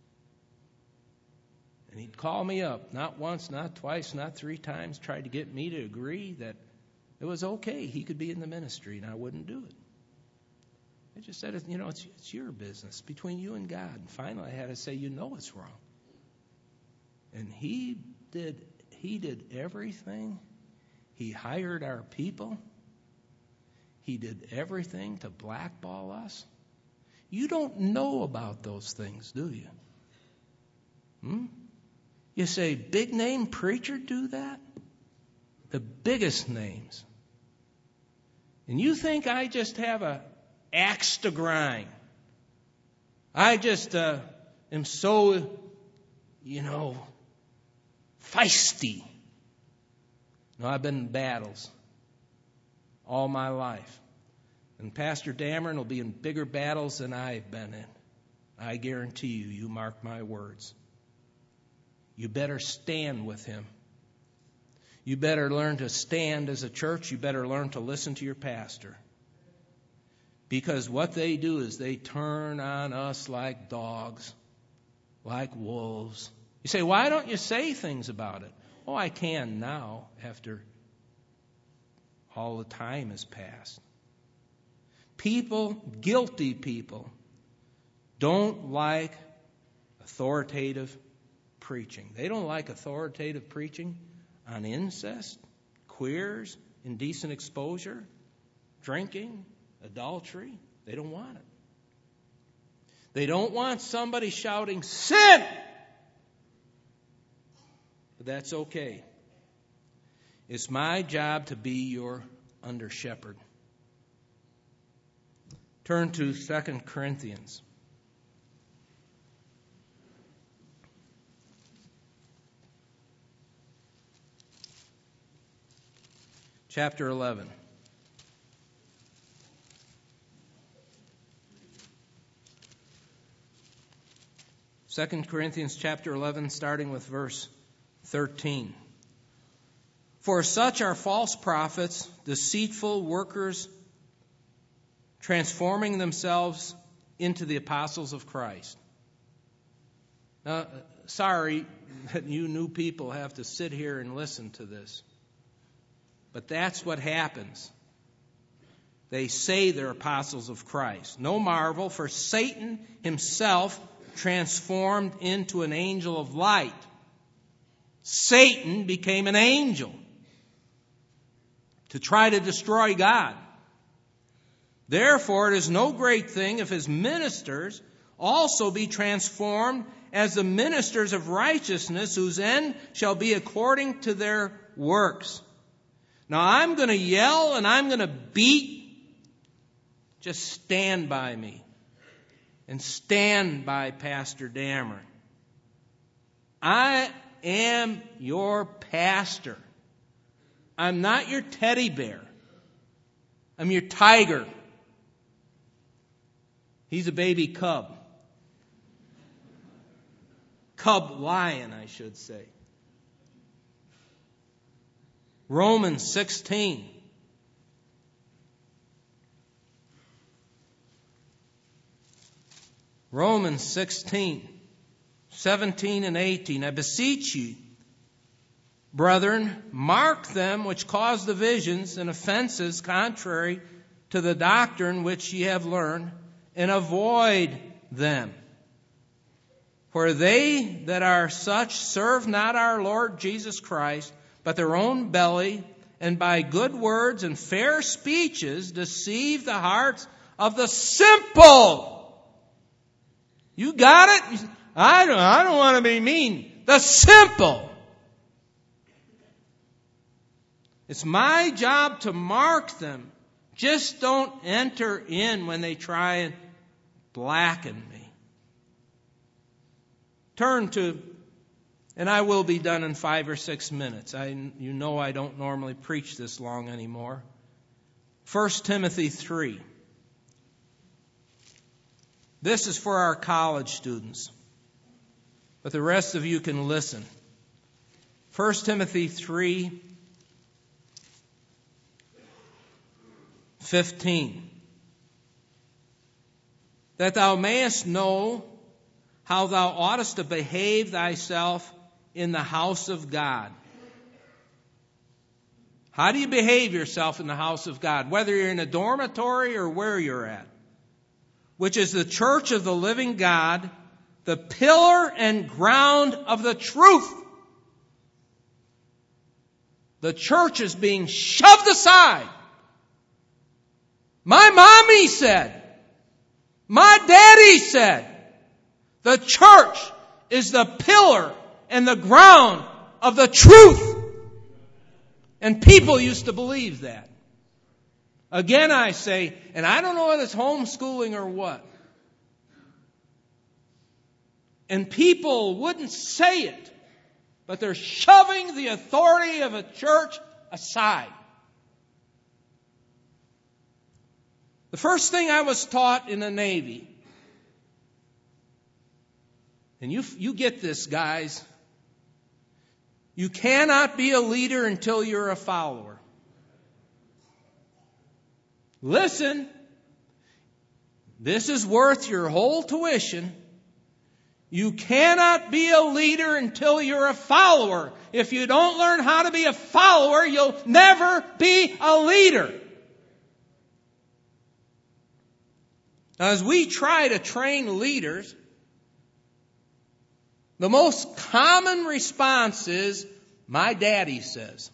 And he'd call me up, not once, not twice, not three times, tried to get me to agree that it was okay. He could be in the ministry, and I wouldn't do it. I just said, you know, it's, it's your business, between you and God. And finally, I had to say, you know it's wrong. And he did, he did everything. He hired our people. He did everything to blackball us. You don't know about those things, do you? Hmm? You say, big name preacher do that? The biggest names. And you think I just have a axe to grind. I just uh, am so, you know, feisty. No, I've been in battles all my life. And Pastor Dameron will be in bigger battles than I've been in. I guarantee you, you mark my words. You better stand with him. You better learn to stand as a church. You better learn to listen to your pastor. Because what they do is they turn on us like dogs, like wolves. You say, why don't you say things about it? Oh, I can now after all the time has passed. People, guilty people, don't like authoritative preaching. They don't like authoritative preaching on incest, queers, indecent exposure, drinking, adultery. They don't want it. They don't want somebody shouting, sin! But that's okay. It's my job to be your under shepherd. Turn to Second Corinthians. Chapter eleven. Second Corinthians chapter eleven, starting with verse thirteen. For such are false prophets, deceitful workers, transforming themselves into the apostles of Christ. Now, sorry that you new people have to sit here and listen to this. But that's what happens. They say they're apostles of Christ. No marvel, for Satan himself transformed into an angel of light. Satan became an angel to try to destroy God. Therefore, it is no great thing if his ministers also be transformed as the ministers of righteousness, whose end shall be according to their works. Now, I'm going to yell and I'm going to beat. Just stand by me and stand by Pastor Dameron. I am your pastor. I'm not your teddy bear. I'm your tiger. He's a baby cub. Cub lion, I should say. Romans sixteen. Romans sixteen, seventeen and eighteen. I beseech you, brethren, mark them which cause divisions and offenses contrary to the doctrine which ye have learned, and avoid them. For they that are such serve not our Lord Jesus Christ, but their own belly, and by good words and fair speeches deceive the hearts of the simple. You got it? I don't, I don't want to be mean. The simple. It's my job to mark them. Just don't enter in when they try and blacken me. Turn to, and I will be done in five or six minutes. I, you know I don't normally preach this long anymore. First Timothy three. This is for our college students, but the rest of you can listen. First Timothy three, fifteen. That thou mayest know how thou oughtest to behave thyself in the house of God. How do you behave yourself in the house of God? Whether you're in a dormitory or where you're at. Which is the church of the living God, the pillar and ground of the truth. The church is being shoved aside. My mommy said, my daddy said, the church is the pillar and the ground of the truth. And people used to believe that. Again, I say, and I don't know whether it's homeschooling or what. And people wouldn't say it, but they're shoving the authority of a church aside. The first thing I was taught in the Navy, and you, you get this, guys, you cannot be a leader until you're a follower. Listen, this is worth your whole tuition. You cannot be a leader until you're a follower. If you don't learn how to be a follower, you'll never be a leader. Now, as we try to train leaders, the most common response is, my daddy says.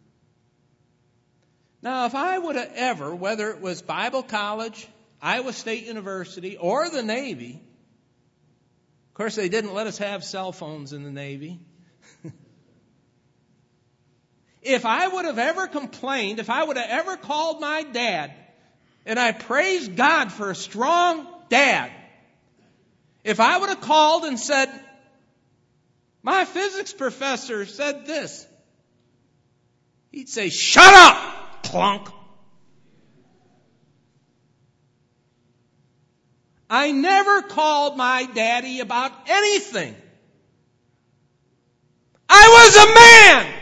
Now, if I would have ever, whether it was Bible College, Iowa State University, or the Navy, of course, they didn't let us have cell phones in the Navy. If I would have ever complained, if I would have ever called my dad, and I praise God for a strong dad, if I would have called and said, my physics professor said this, he'd say, shut up! Clunk. I never called my daddy about anything. I was a man.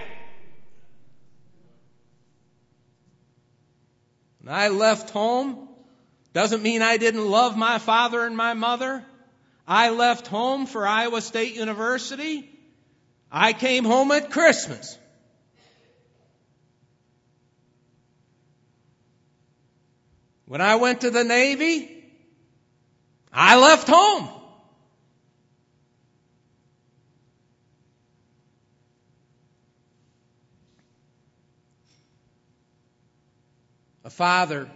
When I left home, doesn't mean I didn't love my father and my mother. I left home for Iowa State University. I came home at Christmas. When I went to the Navy, I left home. A father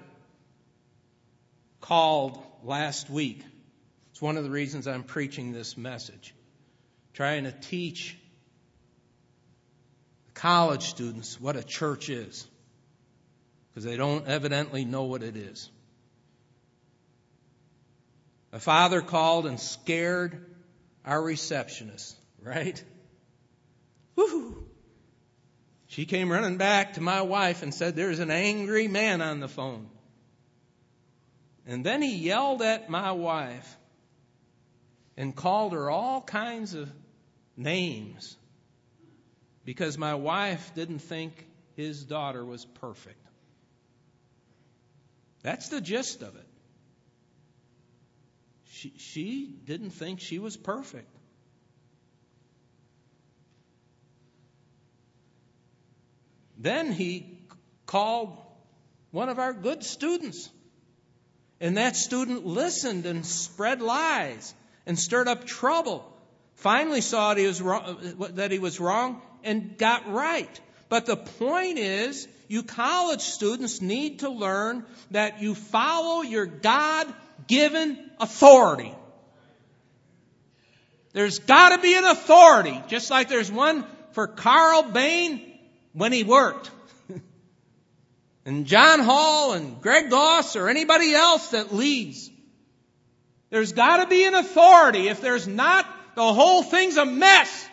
called last week. It's one of the reasons I'm preaching this message. Trying to teach college students what a church is. Because they don't evidently know what it is. A father called and scared our receptionist, right? Woo! She came running back to my wife and said, "There's an angry man on the phone." And then he yelled at my wife and called her all kinds of names because my wife didn't think his daughter was perfect. That's the gist of it. She, she didn't think she was perfect. Then he called one of our good students. And that student listened and spread lies and stirred up trouble. Finally saw that he was wrong, that he was wrong and got right. But the point is, you college students need to learn that you follow your God-given authority. There's got to be an authority, just like there's one for Carl Bain when he worked. And John Hall and Greg Goss or anybody else that leads. There's got to be an authority. If there's not, the whole thing's a mess.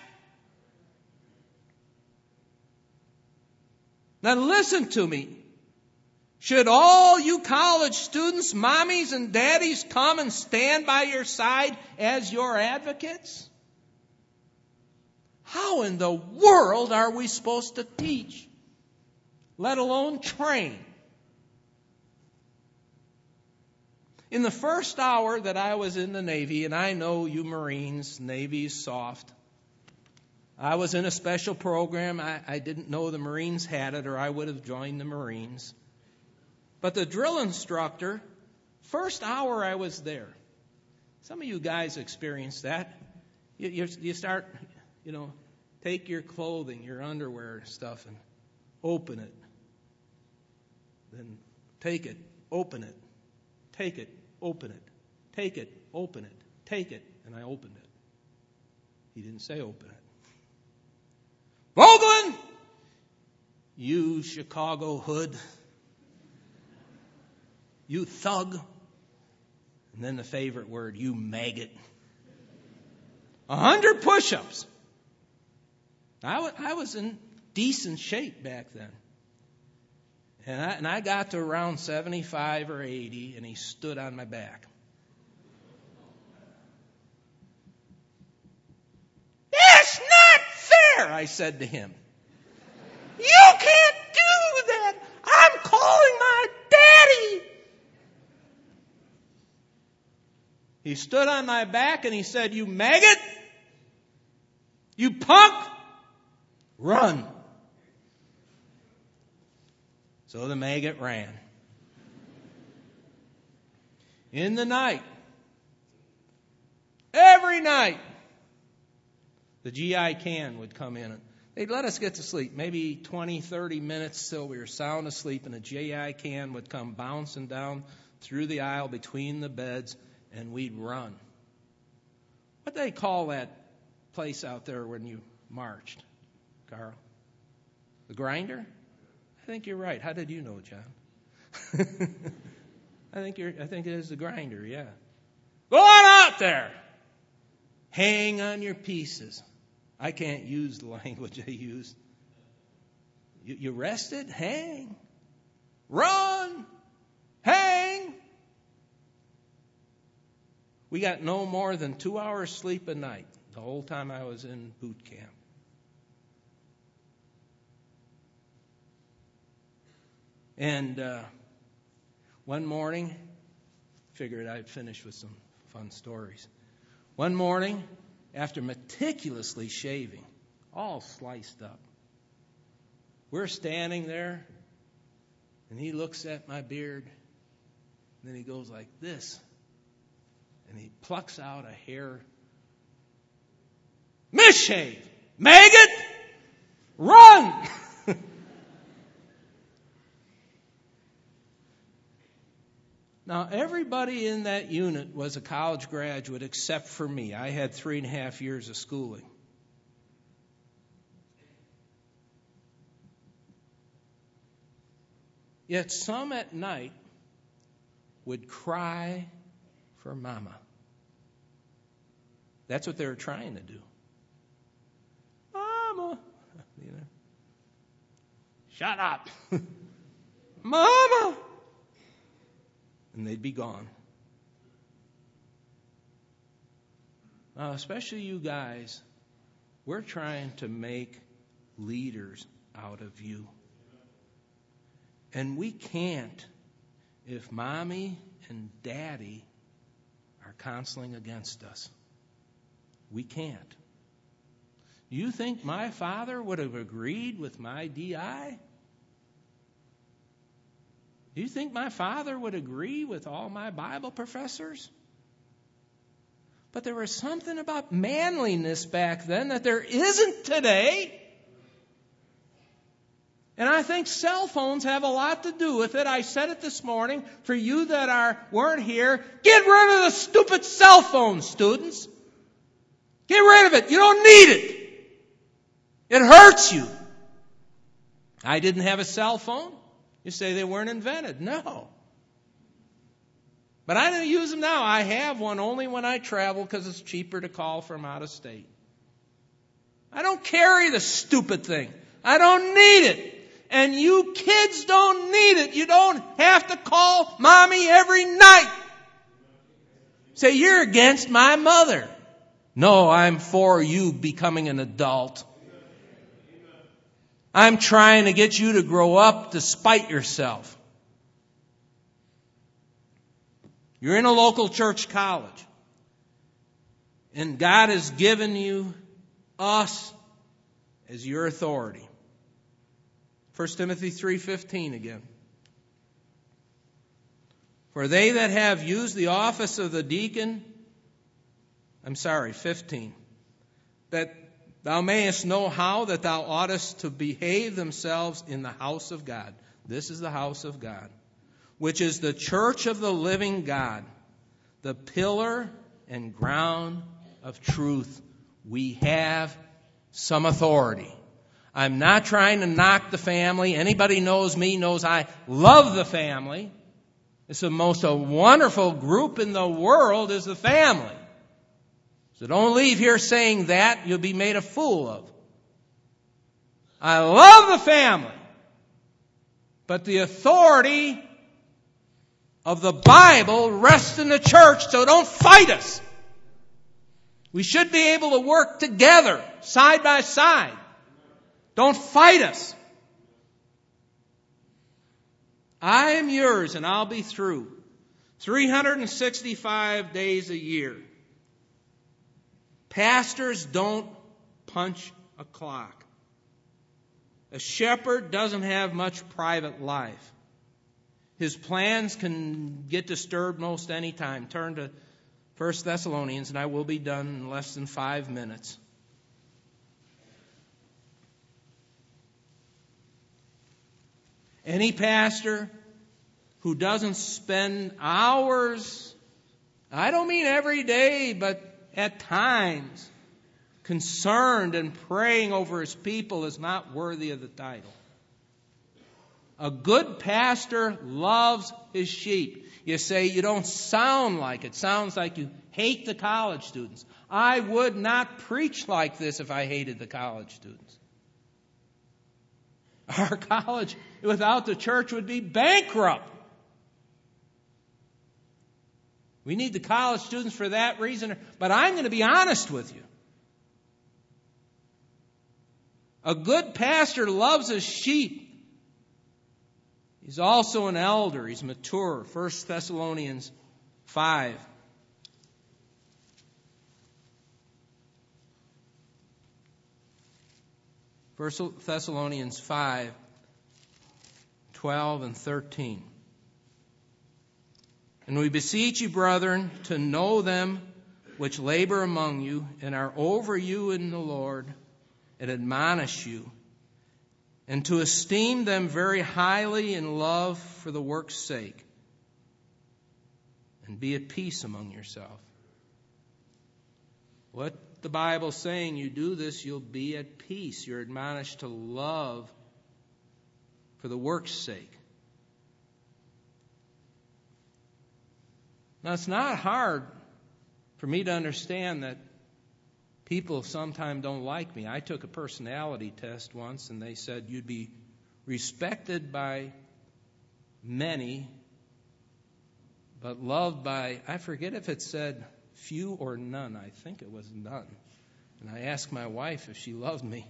Now listen to me. Should all you college students, mommies and daddies, come and stand by your side as your advocates? How in the world are we supposed to teach, let alone train? In the first hour that I was in the Navy, and I know you Marines, Navy is soft. I was in a special program. I, I didn't know the Marines had it, or I would have joined the Marines. But the drill instructor, first hour I was there. Some of you guys experienced that. You, you, you start, you know, take your clothing, your underwear stuff, and open it. Then take it, open it, take it, open it, take it, open it, take it, and I opened it. He didn't say open it. Vogelin, you Chicago hood, you thug, and then the favorite word, you maggot. A hundred push-ups. I, w- I was in decent shape back then. And I, and I got to around seventy-five or eighty, and he stood on my back. That's not fair, I said to him. You can't do that. I'm calling my daddy. He stood on my back and he said, "You maggot, you punk, run." So the maggot ran. In the night, every night, the G I can would come in. They'd let us get to sleep, maybe twenty, thirty minutes till we were sound asleep, and the G I can would come bouncing down through the aisle between the beds, and we'd run. What do they call that place out there when you marched, Carl? The grinder? I think you're right. How did you know, John? I think you're. I think it is the grinder. Yeah. Go on out there. Hang on your pieces. I can't use the language I use. You, you rested? Hang. Run. Hang. We got no more than two hours sleep a night the whole time I was in boot camp. And uh, one morning, figured I'd finish with some fun stories. One morning, after meticulously shaving, all sliced up, we're standing there, and he looks at my beard, And then he goes like this. And he plucks out a hair. Misshave! Maggot! Run! Now, everybody in that unit was a college graduate except for me. I had three and a half years of schooling. Yet some at night would cry for mama. That's what they were trying to do. Mama. You know. Shut up. Mama. And they'd be gone. Now, especially you guys, we're trying to make leaders out of you. And we can't if mommy and daddy are counseling against us. We can't. Do you think my father would have agreed with my D I? Do you think my father would agree with all my Bible professors? But there was something about manliness back then that there isn't today. And I think cell phones have a lot to do with it. I said it this morning. For you that are weren't here, get rid of the stupid cell phone, students. Get rid of it. You don't need it. It hurts you. I didn't have a cell phone. You say they weren't invented. No. But I don't use them now. I have one only when I travel because it's cheaper to call from out of state. I don't carry the stupid thing. I don't need it. And you kids don't need it. You don't have to call mommy every night. Say, you're against my mother. No, I'm for you becoming an adult. I'm trying to get you to grow up despite yourself. You're in a local church college. And God has given you us as your authority. First Timothy three fifteen again. For they that have used the office of the deacon, I'm sorry, fifteen, that thou mayest know how that thou oughtest to behave themselves in the house of God. This is the house of God, which is the church of the living God, the pillar and ground of truth. We have some authority. I'm not trying to knock the family. Anybody knows me knows I love the family. It's the most a wonderful group in the world is the family. So don't leave here saying that. You'll be made a fool of. I love the family. But the authority of the Bible rests in the church, so don't fight us. We should be able to work together, side by side. Don't fight us. I am yours and I'll be through. three hundred sixty-five days a year. Pastors don't punch a clock. A shepherd doesn't have much private life. His plans can get disturbed most any time. Turn to First Thessalonians, and I will be done in less than five minutes. Any pastor who doesn't spend hours, I don't mean every day, but at times, concerned and praying over his people is not worthy of the title. A good pastor loves his sheep. You say you don't sound like it. Sounds like you hate the college students. I would not preach like this if I hated the college students. Our college without the church would be bankrupt. We need the college students for that reason. But I'm going to be honest with you. A good pastor loves his sheep. He's also an elder. He's mature. First Thessalonians five. First Thessalonians five, twelve and thirteen. And we beseech you, brethren, to know them which labor among you and are over you in the Lord, and admonish you, and to esteem them very highly in love for the work's sake, and be at peace among yourselves. What the Bible's saying, you do this, you'll be at peace. You're admonished to love for the work's sake. Now, it's not hard for me to understand that people sometimes don't like me. I took a personality test once, and they said you'd be respected by many, but loved by, I forget if it said few or none. I think it was none. And I asked my wife if she loved me.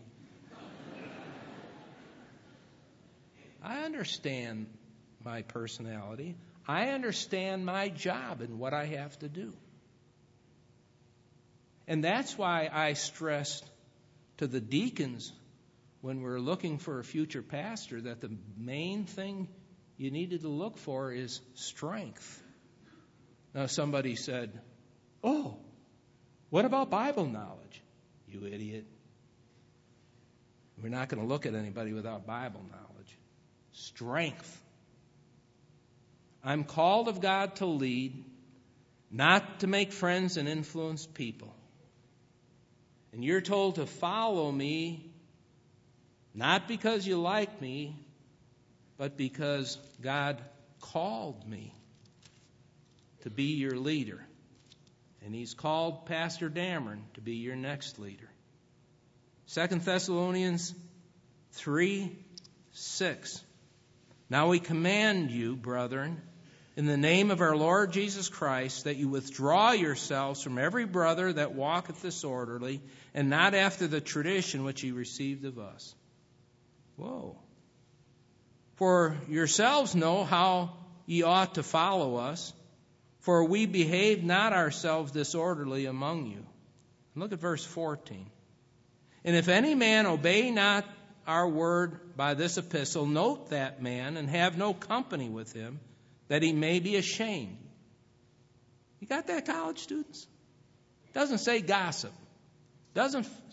I understand my personality. I understand my job and what I have to do. And that's why I stressed to the deacons when we're looking for a future pastor that the main thing you needed to look for is strength. Now, somebody said, "Oh, what about Bible knowledge?" You idiot. We're not going to look at anybody without Bible knowledge. Strength. I'm called of God to lead, not to make friends and influence people. And you're told to follow me, not because you like me, but because God called me to be your leader. And He's called Pastor Dameron to be your next leader. Second Thessalonians three six. Now we command you, brethren, in the name of our Lord Jesus Christ, that you withdraw yourselves from every brother that walketh disorderly, and not after the tradition which ye received of us. Whoa. For yourselves know how ye ought to follow us, for we behaved not ourselves disorderly among you. Look at verse fourteen. And if any man obey not our word by this epistle, note that man, and have no company with him, that he may be ashamed. You got that, college students? Doesn't say gossip. Doesn't